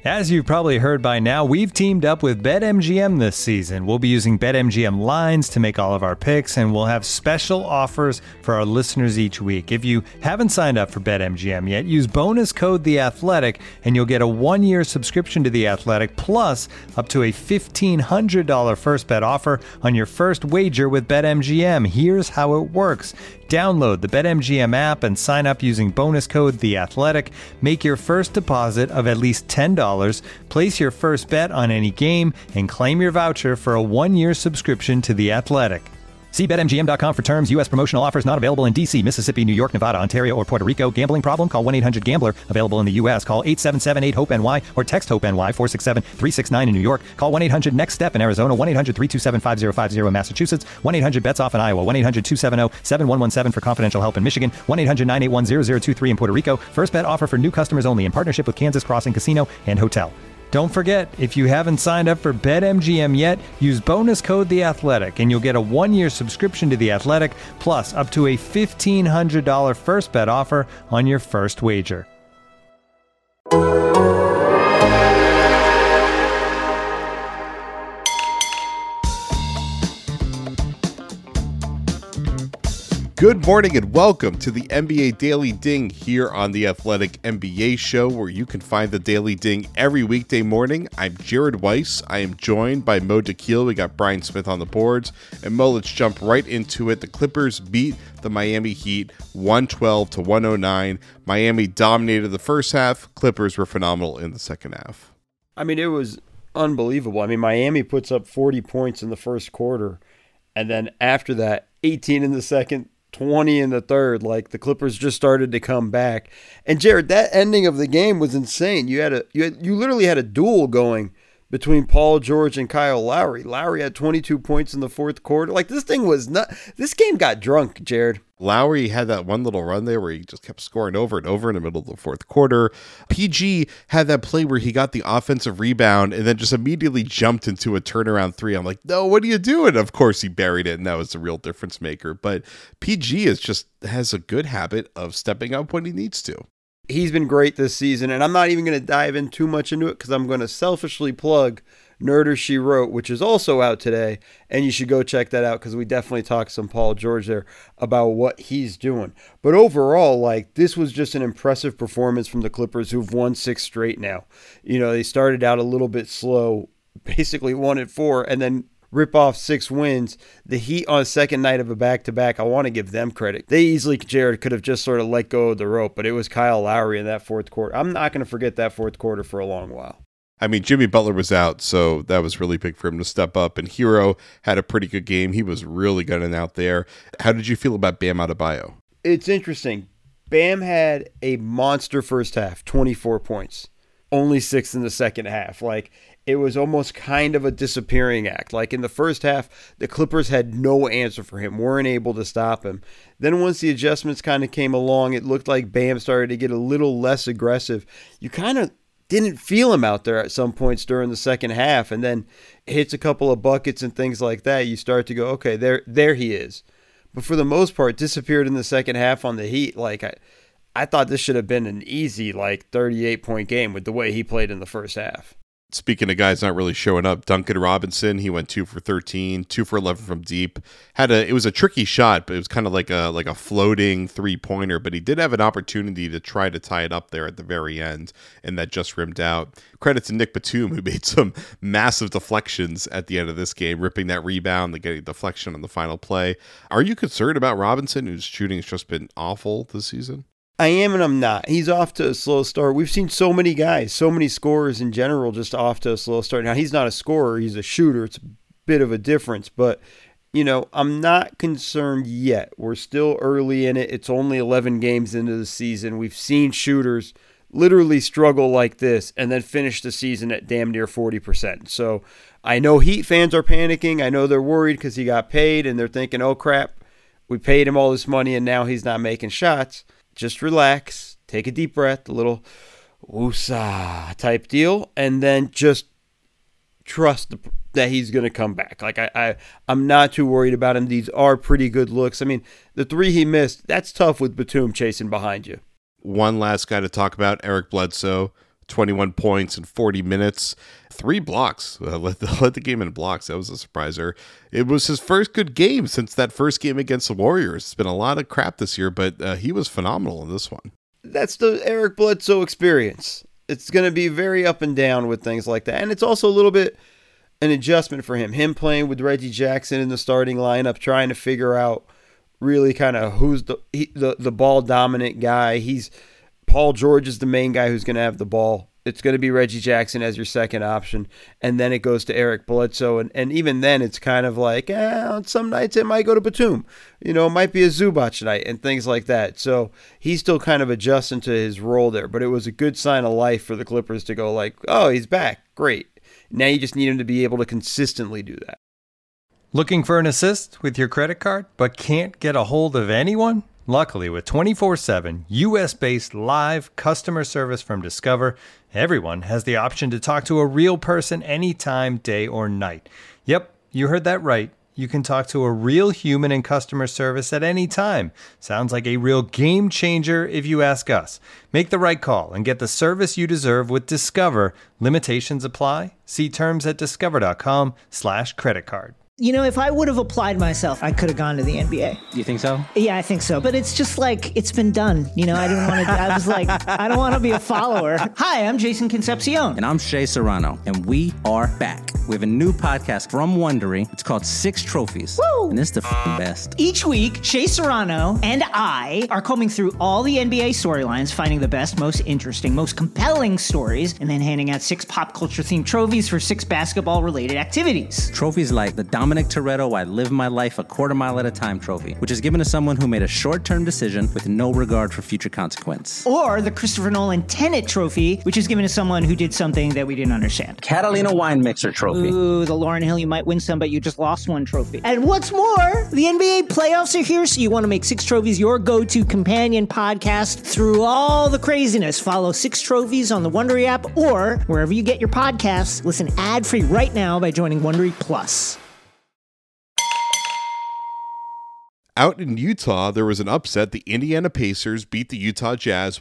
As you've probably heard by now, we've teamed up with BetMGM this season. We'll be using BetMGM lines to make all of our picks, and we'll have special offers for our listeners each week. If you haven't signed up for BetMGM yet, use bonus code The Athletic, and you'll get a 1-year subscription to The Athletic, plus up to a $1,500 first bet offer on your first wager with BetMGM. Here's how it works. Download the BetMGM app and sign up using bonus code The Athletic. Make your first deposit of at least $10. Place your first bet on any game and claim your voucher for a 1-year subscription to The Athletic. See BetMGM.com for terms. U.S. promotional offers not available in D.C., Mississippi, New York, Nevada, Ontario, or Puerto Rico. Gambling problem? Call 1-800-GAMBLER. Available in the U.S. Call 877-8-HOPE-NY or text HOPE-NY 467-369 in New York. Call 1-800-NEXT-STEP in Arizona. 1-800-327-5050 in Massachusetts. 1-800-BETS-OFF in Iowa. 1-800-270-7117 for confidential help in Michigan. 1-800-981-0023 in Puerto Rico. First bet offer for new customers only in partnership with Kansas Crossing Casino and Hotel. Don't forget, if you haven't signed up for BetMGM yet, use bonus code The Athletic, and you'll get a 1-year subscription to The Athletic, plus up to a $1,500 first bet offer on your first wager. Good morning and welcome to the NBA Daily Ding here on the Athletic NBA Show, where you can find the Daily Ding every weekday morning. I'm Jared Weiss. I am joined by Mo Dakhil. We got Brian Smith on the boards. And Mo, let's jump right into it. The Clippers beat the Miami Heat 112-109. Miami dominated the first half. Clippers were phenomenal in the second half. I mean, it was unbelievable. I mean, Miami puts up 40 points in the first quarter, and then after that, 18 in the second, 20 in the third. Like, the Clippers just started to come back. And Jared, that ending of the game was insane. You literally had a duel going between Paul George and Kyle Lowry. Lowry had 22 points in the fourth quarter. Like, this game got drunk, Jared. Lowry had that one little run there where he just kept scoring over and over in the middle of the fourth quarter. PG had that play where he got the offensive rebound and then just immediately jumped into a turnaround three. I'm like, no, what are you doing? Of course he buried it, and that was the real difference maker. But PG has a good habit of stepping up when he needs to. He's been great this season, and I'm not even going to dive in too much into it because I'm going to selfishly plug Nerder She Wrote, which is also out today, and you should go check that out because we definitely talked some Paul George there about what he's doing. But overall, like, this was just an impressive performance from the Clippers, who've won 6 straight now. You know, they started out a little bit slow, basically 1-4, and then rip off 6 wins. The Heat on a second night of a back-to-back, I want to give them credit. They easily, Jared, could have just sort of let go of the rope, but it was Kyle Lowry in that fourth quarter. I'm not going to forget that fourth quarter for a long while. I mean, Jimmy Butler was out, so that was really big for him to step up. And Hero had a pretty good game. He was really gunning out there. How did you feel about Bam Adebayo? It's interesting. Bam had a monster first half, 24 points. Only 6 in the second half. Like, it was almost kind of a disappearing act. Like, in the first half, the Clippers had no answer for him, weren't able to stop him. Then once the adjustments kind of came along, it looked like Bam started to get a little less aggressive. You kind of didn't feel him out there at some points during the second half, and then hits a couple of buckets and things like that. You start to go, okay, there he is. But for the most part, disappeared in the second half on the Heat. Like, I thought this should have been an easy, 38-point game with the way he played in the first half. Speaking of guys not really showing up, Duncan Robinson, he went 2 for 13, 2 for 11 from deep. It was a tricky shot, but it was kind of like a floating 3-pointer, but he did have an opportunity to try to tie it up there at the very end, and that just rimmed out. Credit to Nick Batum, who made some massive deflections at the end of this game, ripping that rebound, getting deflection on the final play. Are you concerned about Robinson, whose shooting has just been awful this season? I am and I'm not. He's off to a slow start. We've seen so many guys, so many scorers in general, just off to a slow start. Now, he's not a scorer. He's a shooter. It's a bit of a difference. But, I'm not concerned yet. We're still early in it. It's only 11 games into the season. We've seen shooters literally struggle like this and then finish the season at damn near 40%. So I know Heat fans are panicking. I know they're worried because he got paid and they're thinking, oh, crap, we paid him all this money and now he's not making shots. Just relax, take a deep breath, a little woosah type deal, and then just trust that he's going to come back. Like, I'm not too worried about him. These are pretty good looks. I mean, the 3 he missed, that's tough with Batum chasing behind you. One last guy to talk about, Eric Bledsoe. 21 points in 40 minutes, 3 blocks. Led the game in blocks. That was a surpriser. It was his first good game since that first game against the Warriors. It's been a lot of crap this year, but he was phenomenal in this one. That's the Eric Bledsoe experience. It's going to be very up and down with things like that. And it's also a little bit an adjustment for him. Him playing with Reggie Jackson in the starting lineup, trying to figure out really kind of who's the ball dominant guy. Paul George is the main guy who's going to have the ball. It's going to be Reggie Jackson as your second option. And then it goes to Eric Bledsoe. And even then, it's kind of like, on some nights it might go to Batum. It might be a Zubac night and things like that. So he's still kind of adjusting to his role there. But it was a good sign of life for the Clippers to go like, oh, he's back. Great. Now you just need him to be able to consistently do that. Looking for an assist with your credit card, but can't get a hold of anyone? Luckily, with 24/7 U.S.-based live customer service from Discover, everyone has the option to talk to a real person anytime, day or night. Yep, you heard that right. You can talk to a real human in customer service at any time. Sounds like a real game changer if you ask us. Make the right call and get the service you deserve with Discover. Limitations apply. See terms at discover.com/creditcard. If I would have applied myself, I could have gone to the NBA. You think so? Yeah, I think so. But it's just like, it's been done. I didn't want to, I was like, I don't want to be a follower. Hi, I'm Jason Concepcion. And I'm Shea Serrano. And we are back. We have a new podcast from Wondery. It's called Six Trophies. Woo! And it's the best. Each week, Shea Serrano and I are combing through all the NBA storylines, finding the best, most interesting, most compelling stories, and then handing out 6 pop culture themed trophies for 6 basketball related activities. Trophies like the Dominic Toretto I Live My Life a Quarter Mile at a Time trophy, which is given to someone who made a short-term decision with no regard for future consequence. Or the Christopher Nolan Tenet trophy, which is given to someone who did something that we didn't understand. Catalina Wine Mixer trophy. Ooh, the Lauryn Hill You Might Win Some But You Just Lost One trophy. And what's more, the NBA playoffs are here, so you want to make 6 Trophies your go-to companion podcast through all the craziness. Follow 6 Trophies on the Wondery app or wherever you get your podcasts. Listen ad-free right now by joining Wondery Plus. Out in Utah, there was an upset. The Indiana Pacers beat the Utah Jazz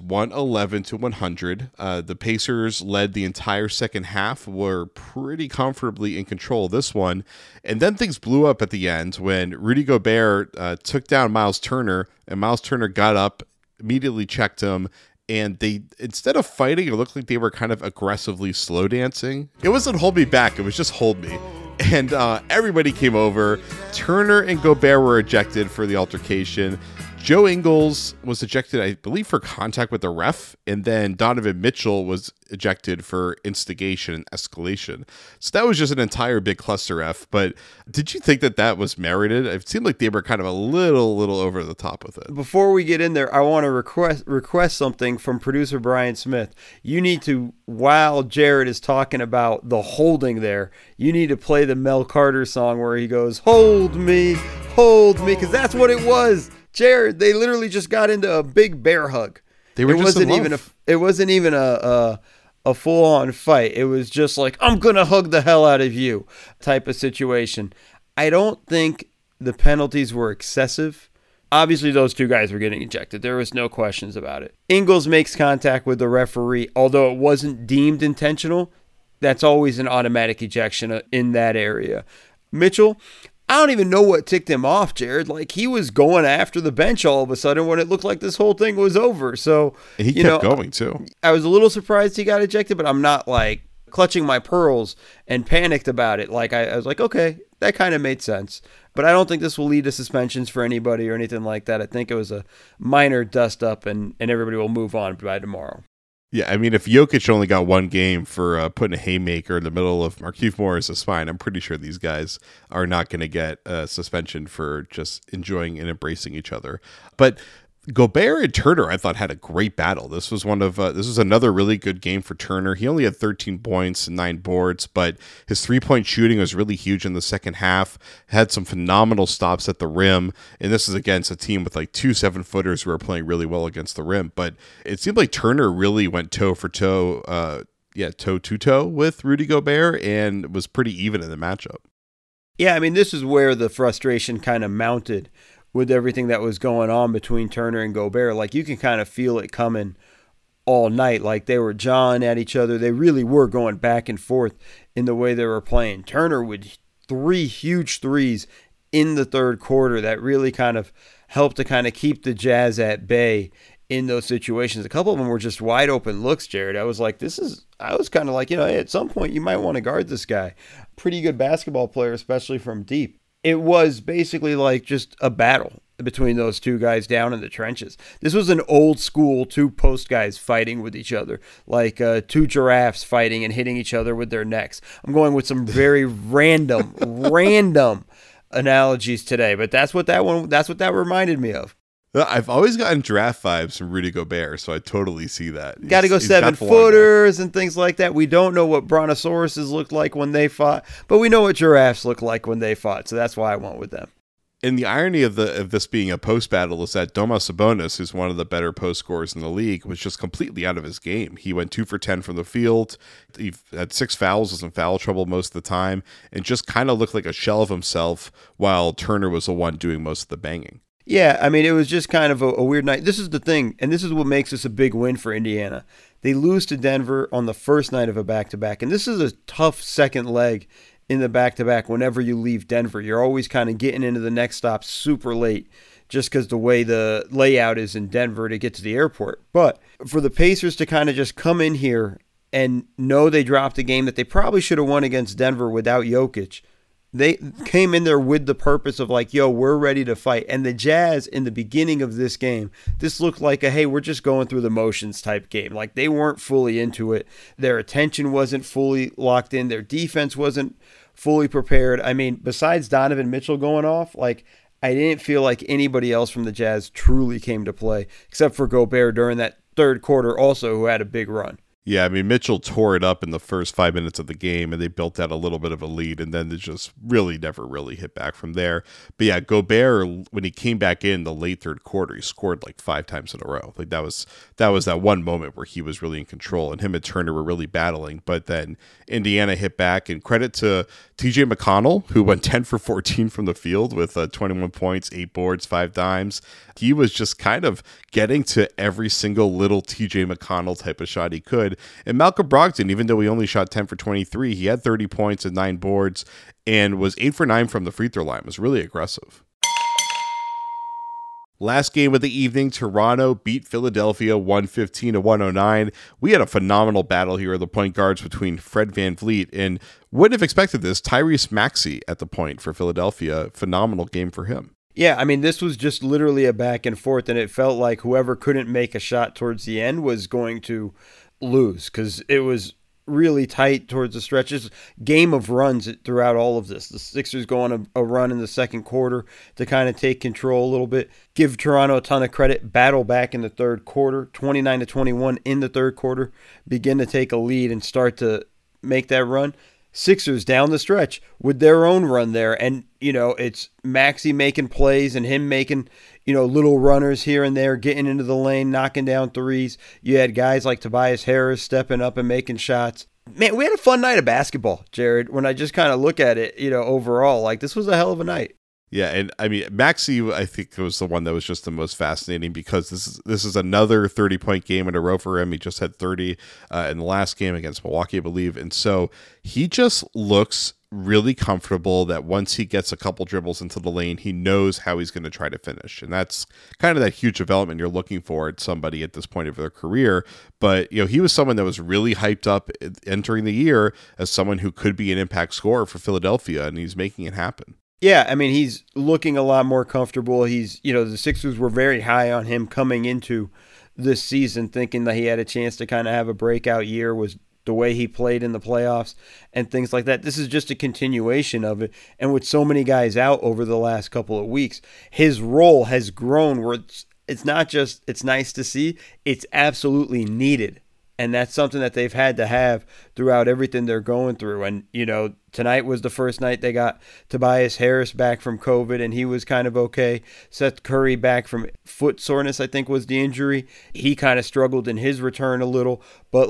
111-100. The Pacers led the entire second half, were pretty comfortably in control of this one. And then things blew up at the end when Rudy Gobert took down Miles Turner, and Miles Turner got up, immediately checked him, and they, instead of fighting, it looked like they were kind of aggressively slow dancing. It wasn't hold me back, it was just hold me. And everybody came over. Turner and Gobert were ejected for the altercation. Joe Ingles was ejected, I believe, for contact with the ref. And then Donovan Mitchell was ejected for instigation and escalation. So that was just an entire big cluster F. But did you think that was merited? It seemed like they were kind of a little over the top with it. Before we get in there, I want to request something from producer Brian Smith. You need to, while Jared is talking about the holding there, you need to play the Mel Carter song where he goes, hold me, because that's what it was. Jared, they literally just got into a big bear hug. They were just in love. It wasn't even a full-on fight. It was just like, I'm going to hug the hell out of you type of situation. I don't think the penalties were excessive. Obviously, those 2 guys were getting ejected. There was no questions about it. Ingles makes contact with the referee. Although it wasn't deemed intentional, that's always an automatic ejection in that area. Mitchell, I don't even know what ticked him off, Jared. Like, he was going after the bench all of a sudden when it looked like this whole thing was over. So, and he kept going, too. I was a little surprised he got ejected, but I'm not, like, clutching my pearls and panicked about it. Like, I was like, okay, that kind of made sense. But I don't think this will lead to suspensions for anybody or anything like that. I think it was a minor dust-up, and everybody will move on by tomorrow. Yeah, I mean, if Jokic only got 1 game for putting a haymaker in the middle of Markieff Morris' spine, I'm pretty sure these guys are not going to get a suspension for just enjoying and embracing each other. But Gobert and Turner, I thought, had a great battle. This was another really good game for Turner. He only had 13 points and 9 boards, but his 3-point shooting was really huge in the second half. Had some phenomenal stops at the rim, and this is against a team with like 2 7-footers who are playing really well against the rim. But it seemed like Turner really went toe to toe with Rudy Gobert, and was pretty even in the matchup. Yeah, I mean, this is where the frustration kind of mounted with everything that was going on between Turner and Gobert. Like, you can kind of feel it coming all night. Like, they were jawing at each other. They really were going back and forth in the way they were playing. Turner with 3 huge threes in the third quarter that really kind of helped to kind of keep the Jazz at bay in those situations. A couple of them were just wide open looks, Jared. I was kind of like, hey, at some point you might want to guard this guy. Pretty good basketball player, especially from deep. It was basically like just a battle between those two guys down in the trenches. This was an old school 2 post guys fighting with each other, like 2 giraffes fighting and hitting each other with their necks. I'm going with some very random analogies today, but that's what that reminded me of. I've always gotten giraffe vibes from Rudy Gobert, so I totally see that. Got to go 7-footers and things like that. We don't know what brontosauruses looked like when they fought, but we know what giraffes look like when they fought, so that's why I went with them. And the irony of this being a post battle is that Domas Sabonis, who's one of the better post scorers in the league, was just completely out of his game. He went 2 for 10 from the field. He had 6 fouls, was in foul trouble most of the time, and just kind of looked like a shell of himself while Turner was the one doing most of the banging. Yeah, I mean, it was just kind of a weird night. This is the thing, and this is what makes this a big win for Indiana. They lose to Denver on the first night of a back-to-back, and this is a tough second leg in the back-to-back. Whenever you leave Denver, you're always kind of getting into the next stop super late just because the way the layout is in Denver to get to the airport. But for the Pacers to kind of just come in here and know they dropped a game that they probably should have won against Denver without Jokic, they came in there with the purpose of like, yo, we're ready to fight. And the Jazz in the beginning of this game, this looked like a, hey, we're just going through the motions type game. Like, they weren't fully into it. Their attention wasn't fully locked in. Their defense wasn't fully prepared. I mean, besides Donovan Mitchell going off, like, I didn't feel like anybody else from the Jazz truly came to play, except for Gobert during that third quarter also, who had a big run. Yeah, I mean, Mitchell tore it up in the first 5 minutes of the game, and they built out a little bit of a lead, and then they just really never really hit back from there. But yeah, Gobert, when he came back in the late third quarter, he scored like 5 times in a row. Like that was that one moment where he was really in control, and him and Turner were really battling. But then Indiana hit back, and credit to TJ McConnell, who went 10 for 14 from the field with 21 points, 8 boards, 5 dimes. He was just kind of getting to every single little TJ McConnell type of shot he could. And Malcolm Brogdon, even though he only shot 10 for 23, he had 30 points and 9 boards and was 8 for 9 from the free throw line. It was really aggressive. Last game of the evening, Toronto beat Philadelphia 115-109. We had a phenomenal battle here of the point guards between Fred VanVleet and wouldn't have expected this, Tyrese Maxey at the point for Philadelphia. Phenomenal game for him. Yeah, I mean, this was just literally a back and forth, and it felt like whoever couldn't make a shot towards the end was going to lose because it was really tight towards the stretches. Game of runs throughout all of this. The Sixers go on a run in the second quarter to kind of take control a little bit. Give Toronto a ton of credit. Battle back in the third quarter, 29-21 in the third quarter. Begin to take a lead and start to make that run. Sixers down the stretch with their own run there. And, it's Maxey making plays and him making, little runners here and there, getting into the lane, knocking down threes. You had guys like Tobias Harris stepping up and making shots. Man, we had a fun night of basketball, Jared, when I just kind of look at it, overall. Like, this was a hell of a night. Yeah, and I mean, Maxey, I think, was the one that was just the most fascinating because this is another 30-point game in a row for him. He just had 30 in the last game against Milwaukee, I believe. And so he just looks really comfortable that once he gets a couple dribbles into the lane, he knows how he's going to try to finish. And that's kind of that huge development you're looking for at somebody at this point of their career. But, he was someone that was really hyped up entering the year as someone who could be an impact scorer for Philadelphia, and he's making it happen. Yeah, I mean, he's looking a lot more comfortable. He's, the Sixers were very high on him coming into this season, thinking that he had a chance to kind of have a breakout year, was the way he played in the playoffs and things like that. This is just a continuation of it. And with so many guys out over the last couple of weeks, his role has grown where it's not just, it's nice to see, it's absolutely needed. And that's something that they've had to have throughout everything they're going through. And, tonight was the first night they got Tobias Harris back from COVID, and he was kind of okay. Seth Curry back from foot soreness, I think was the injury. He kind of struggled in his return a little. But,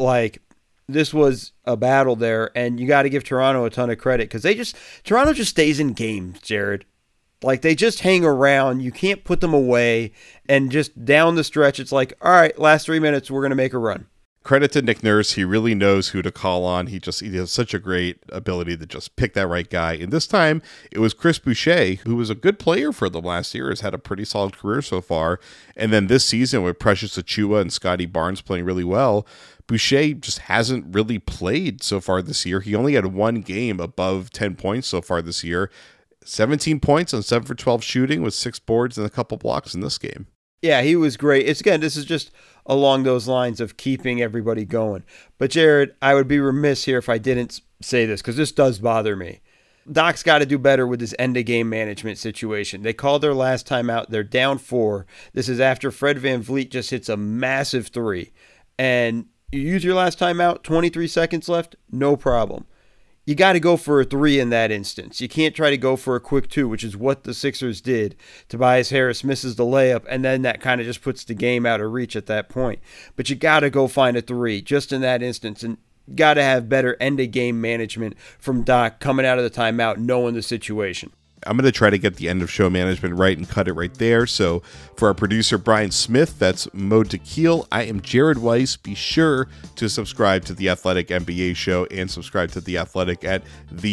this was a battle there, and you got to give Toronto a ton of credit because Toronto just stays in games, Jared. Like, they just hang around. You can't put them away. And just down the stretch, it's like, all right, last 3 minutes, we're going to make a run. Credit to Nick Nurse. He really knows who to call on. He has such a great ability to just pick that right guy. And this time, it was Chris Boucher, who was a good player for them last year, has had a pretty solid career so far. And then this season, with Precious Achiuwa and Scotty Barnes playing really well, Boucher just hasn't really played so far this year. He only had one game above 10 points so far this year. 17 points on 7 for 12 shooting with 6 boards and a couple blocks in this game. Yeah, he was great. This is just along those lines of keeping everybody going. But Jared, I would be remiss here if I didn't say this, because this does bother me. Doc's got to do better with this end-of-game management situation. They called their last timeout. They're down 4. This is after Fred VanVleet just hits a massive 3. And you use your last timeout, 23 seconds left, no problem. You got to go for a 3 in that instance. You can't try to go for a quick 2, which is what the Sixers did. Tobias Harris misses the layup, and then that kind of just puts the game out of reach at that point. But you got to go find a 3 just in that instance, and got to have better end-of-game management from Doc coming out of the timeout, knowing the situation. I'm going to try to get the end of show management right and cut it right there. So for our producer, Brian Smith, that's Mo Tequil. I am Jared Weiss. Be sure to subscribe to The Athletic NBA Show and subscribe to The Athletic at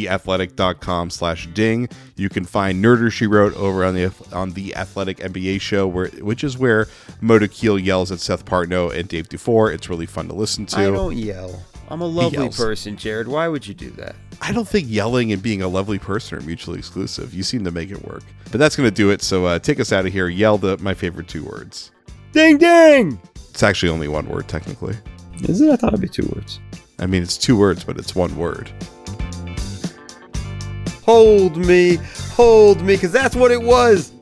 theathletic.com/ding. You can find Nerder She Wrote over on the Athletic NBA Show, which is where Mo Tequil yells at Seth Partnow and Dave Dufour. It's really fun to listen to. I don't yell. I'm a lovely person, Jared. Why would you do that? I don't think yelling and being a lovely person are mutually exclusive. You seem to make it work. But that's going to do it. So take us out of here. Yell my favorite 2 words. Ding, ding! It's actually only 1 word, technically. Is it? I thought it'd be 2 words. I mean, it's 2 words, but it's 1 word. Hold me, because that's what it was.